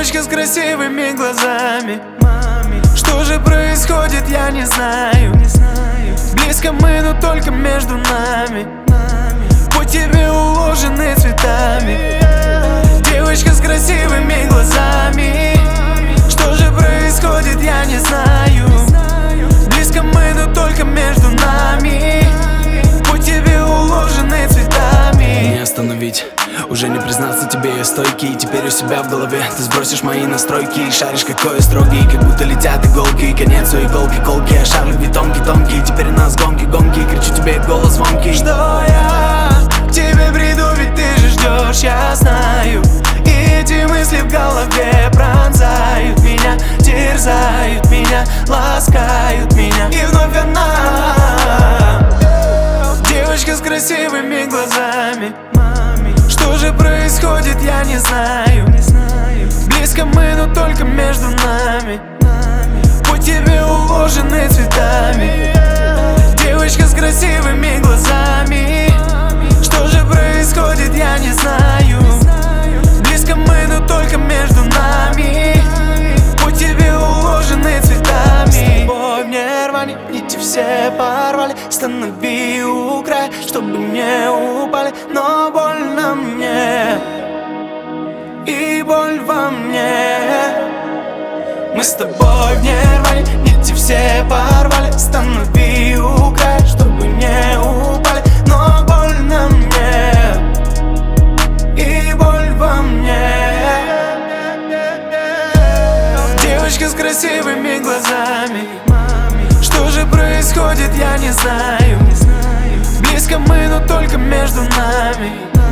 Девочка с красивыми глазами. Что же происходит, я не знаю. Близко мы, но только между нами. Путь тебе уложены цветами. Девочка с красивыми глазами. Что же происходит, я не знаю. Близко мы, но только между нами. Путь тебе уложены цветами. Не остановить, уже не признаться тебе, я стойкий. Теперь у себя в голове ты сбросишь мои настройки. И шаришь, какой я строгий, как будто летят иголки. И конец у иголки колки, а шар любви тонкий. Теперь у нас гонки, кричу тебе голос звонкий. Что я к тебе приду, ведь ты же ждешь, я знаю. И эти мысли в голове пронзают меня, терзают меня, ласкают меня. И вновь она, девочка с красивыми глазами. Что же происходит, я не знаю. Близко мы, но только между нами. Путь тебе уложены цветами. Девочка с красивыми глазами. Что же происходит, я не знаю. Близко мы, но только между нами. Путь тебе уложены цветами. С тобой в нирване, нити все порвали. Останови у края, чтобы не упали. Но больно мне, и боль во мне. Мы с тобой в нирване, нити все порвали. Останови у края, чтобы не упали. Но больно мне, и боль во мне. Девочка с красивыми глазами. Что же происходит, я не знаю. Близко мы, но только между нами.